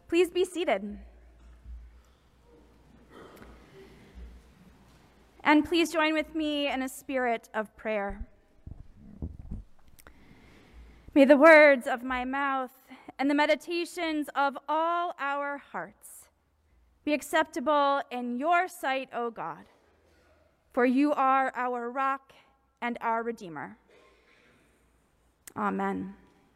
Please be seated. And please join with me in a spirit of prayer. May the words of my mouth and the meditations of all our hearts be acceptable in your sight, O God, for you are our rock and our Redeemer. Amen.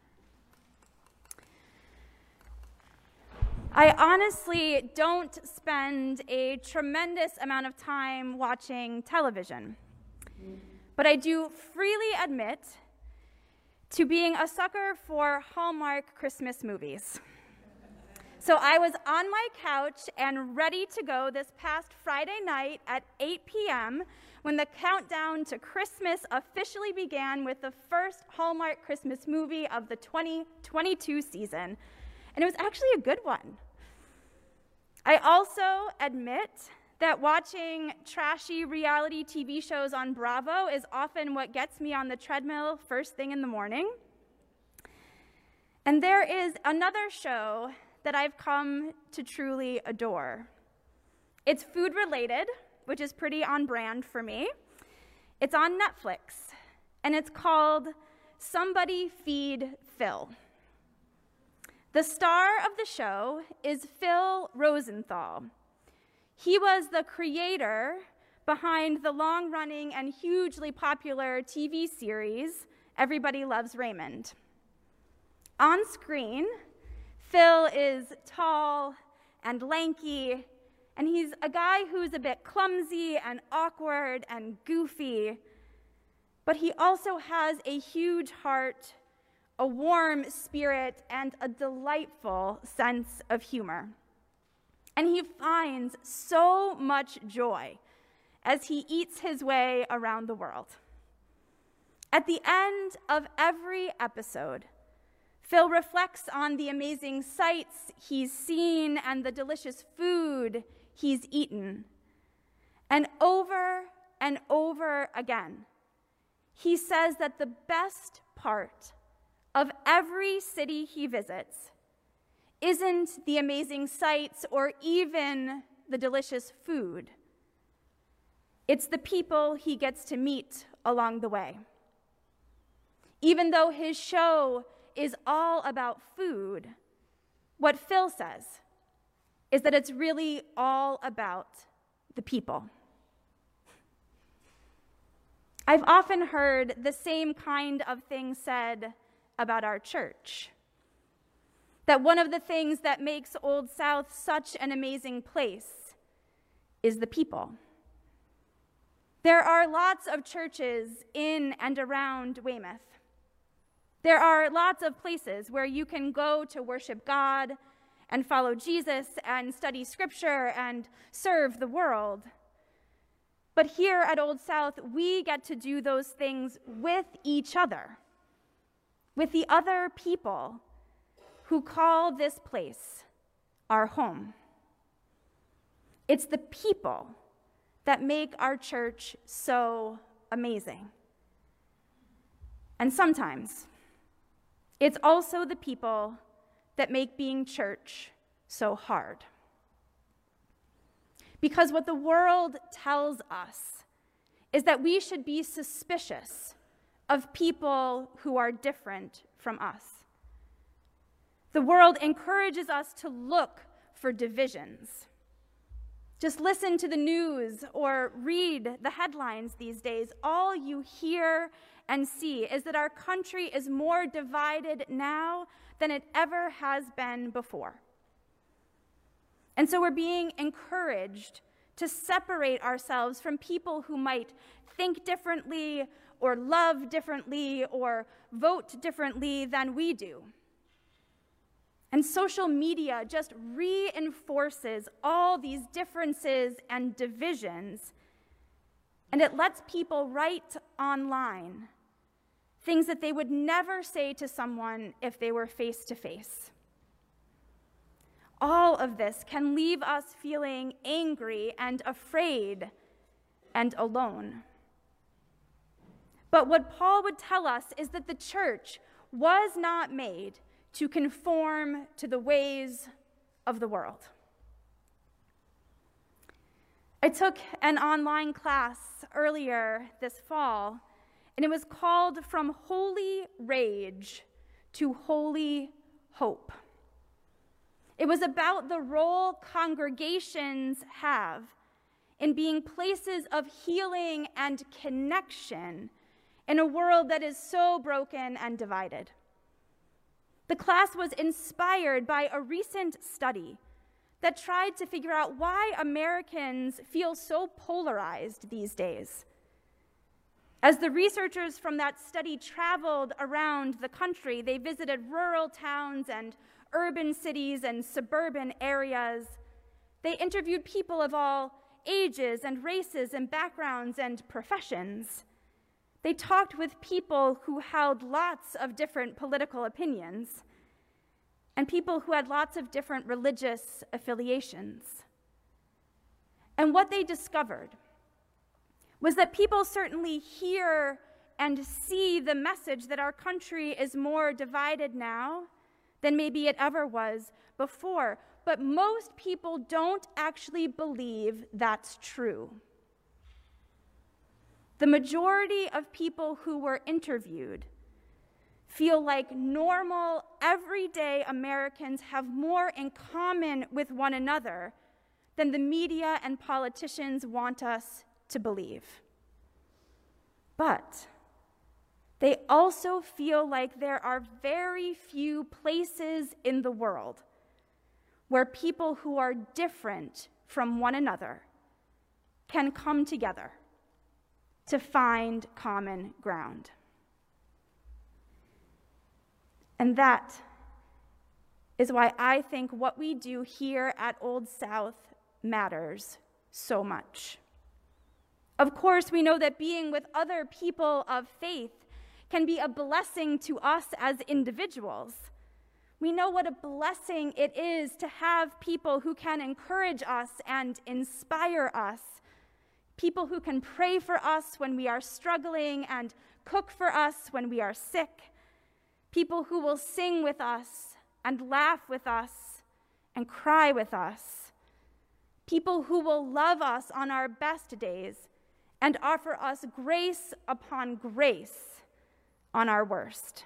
I honestly don't spend a tremendous amount of time watching television, but I do freely admit to being a sucker for Hallmark Christmas movies. So I was on my couch and ready to go this past Friday night at 8 p.m. when the countdown to Christmas officially began with the first Hallmark Christmas movie of the 2022 season. And it was actually a good one. I also admit that watching trashy reality TV shows on Bravo is often what gets me on the treadmill first thing in the morning. And there is another show that I've come to truly adore. It's food related, which is pretty on brand for me. It's on Netflix, and it's called Somebody Feed Phil. The star of the show is Phil Rosenthal. He was the creator behind the long-running and hugely popular TV series, Everybody Loves Raymond. On screen, Phil is tall and lanky, and he's a guy who's a bit clumsy and awkward and goofy, but he also has a huge heart, a warm spirit, and a delightful sense of humor. And he finds so much joy as he eats his way around the world. At the end of every episode, Phil reflects on the amazing sights he's seen and the delicious food he's eaten. And over again, he says that the best part of every city he visits isn't the amazing sights or even the delicious food. It's the people he gets to meet along the way. Even though his show is all about food, what Phil says is that it's really all about the people. I've often heard the same kind of thing said about our church. That one of the things that makes Old South such an amazing place is the people. There are lots of churches in and around Weymouth. There are lots of places where you can go to worship God and follow Jesus and study scripture and serve the world. But here at Old South, we get to do those things with each other, with the other people who call this place our home. It's the people that make our church so amazing. And sometimes, it's also the people that make being church so hard. Because what the world tells us is that we should be suspicious of people who are different from us. The world encourages us to look for divisions. Just listen to the news or read the headlines these days. All you hear and see is that our country is more divided now than it ever has been before. And so we're being encouraged to separate ourselves from people who might think differently or love differently or vote differently than we do. And social media just reinforces all these differences and divisions, and it lets people write online things that they would never say to someone if they were face to face. All of this can leave us feeling angry and afraid and alone. But what Paul would tell us is that the church was not made to conform to the ways of the world. I took an online class earlier this fall, and it was called From Holy Rage to Holy Hope. It was about the role congregations have in being places of healing and connection in a world that is so broken and divided. The class was inspired by a recent study that tried to figure out why Americans feel so polarized these days. As the researchers from that study traveled around the country, they visited rural towns and urban cities and suburban areas. They interviewed people of all ages and races and backgrounds and professions. They talked with people who held lots of different political opinions and people who had lots of different religious affiliations. And what they discovered was that people certainly hear and see the message that our country is more divided now than maybe it ever was before, but most people don't actually believe that's true. The majority of people who were interviewed feel like normal, everyday Americans have more in common with one another than the media and politicians want us to believe. But they also feel like there are very few places in the world where people who are different from one another can come together to find common ground. And that is why I think what we do here at Old South matters so much. Of course, we know that being with other people of faith can be a blessing to us as individuals. We know what a blessing it is to have people who can encourage us and inspire us, people who can pray for us when we are struggling and cook for us when we are sick, people who will sing with us and laugh with us and cry with us, people who will love us on our best days and offer us grace upon grace on our worst.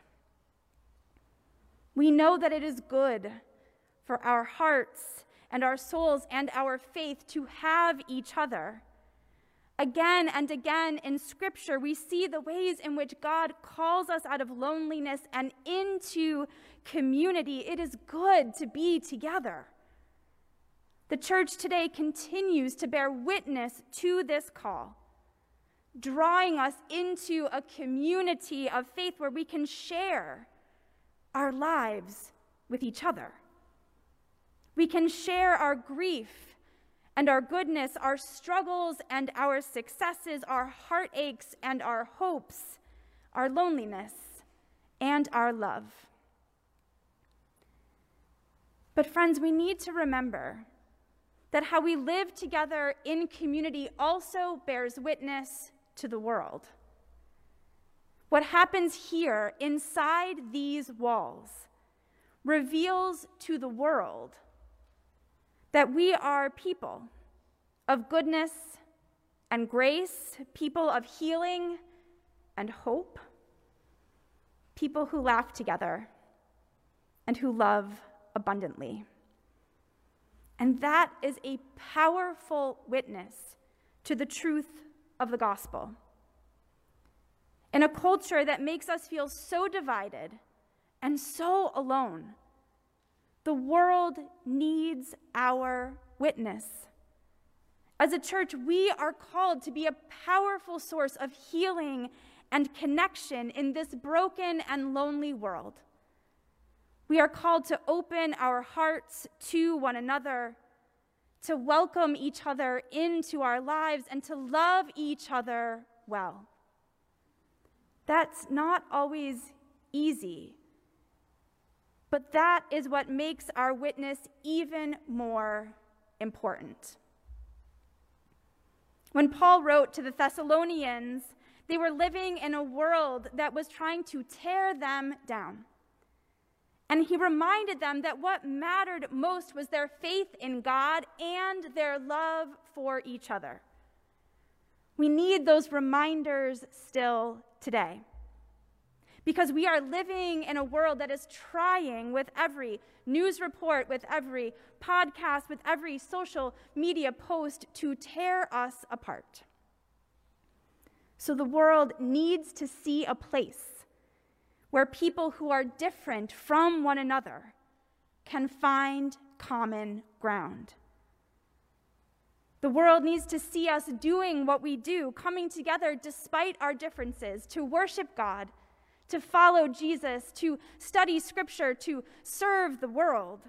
We know that it is good for our hearts and our souls and our faith to have each other. Again and again in Scripture, we see the ways in which God calls us out of loneliness and into community. It is good to be together. The church today continues to bear witness to this call, drawing us into a community of faith where we can share our lives with each other. We can share our grief and our goodness, our struggles and our successes, our heartaches and our hopes, our loneliness and our love. But friends, we need to remember that how we live together in community also bears witness to the world. What happens here inside these walls reveals to the world that we are people of goodness and grace, people of healing and hope, people who laugh together and who love abundantly. And that is a powerful witness to the truth of the gospel. In a culture that makes us feel so divided and so alone, the world needs our witness. As a church, we are called to be a powerful source of healing and connection in this broken and lonely world. We are called to open our hearts to one another, to welcome each other into our lives, and to love each other well. That's not always easy, but that is what makes our witness even more important. When Paul wrote to the Thessalonians, they were living in a world that was trying to tear them down. And he reminded them that what mattered most was their faith in God and their love for each other. We need those reminders still today, because we are living in a world that is trying, with every news report, with every podcast, with every social media post, to tear us apart. So the world needs to see a place where people who are different from one another can find common ground. The world needs to see us doing what we do, coming together despite our differences, to worship God, to follow Jesus, to study Scripture, to serve the world.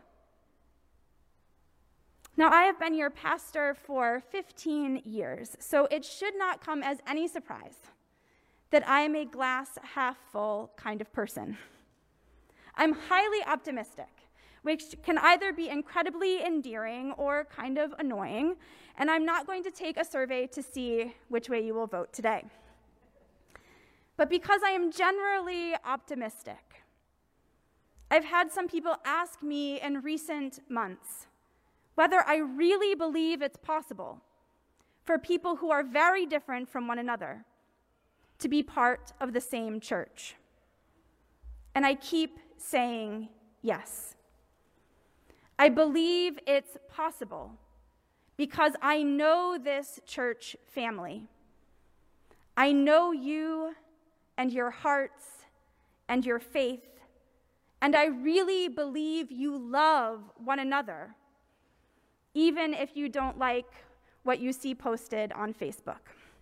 Now, I have been your pastor for 15 years, so it should not come as any surprise that I am a glass half full kind of person. I'm highly optimistic, which can either be incredibly endearing or kind of annoying, and I'm not going to take a survey to see which way you will vote today. But because I am generally optimistic, I've had some people ask me in recent months whether I really believe it's possible for people who are very different from one another to be part of the same church. And I keep saying yes. I believe it's possible because I know this church family. I know you and your hearts and your faith, and I really believe you love one another, even if you don't like what you see posted on Facebook.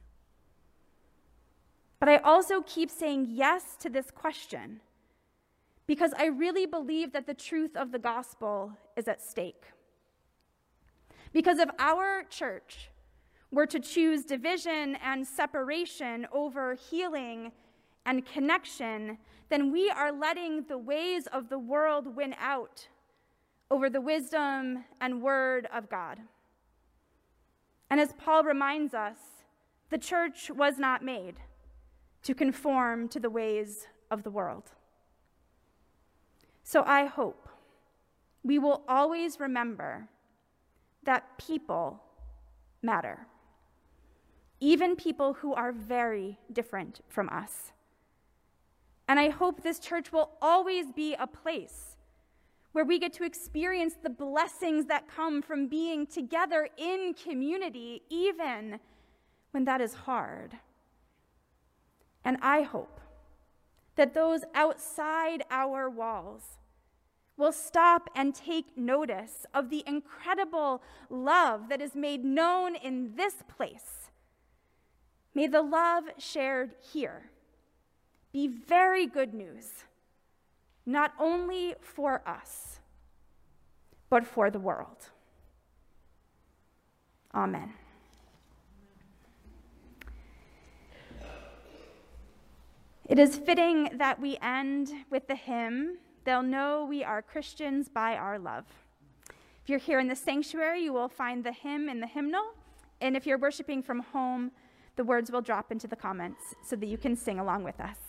But I also keep saying yes to this question because I really believe that the truth of the gospel is at stake. Because if our church were to choose division and separation over healing and connection, then we are letting the ways of the world win out over the wisdom and word of God. And as Paul reminds us, the church was not made to conform to the ways of the world. So I hope we will always remember that people matter, even people who are very different from us. And I hope this church will always be a place where we get to experience the blessings that come from being together in community, even when that is hard. And I hope that those outside our walls will stop and take notice of the incredible love that is made known in this place. May the love shared here be very good news, not only for us, but for the world. Amen. It is fitting that we end with the hymn, "They'll Know We Are Christians by Our Love." If you're here in the sanctuary, you will find the hymn in the hymnal, and if you're worshiping from home, the words will drop into the comments so that you can sing along with us.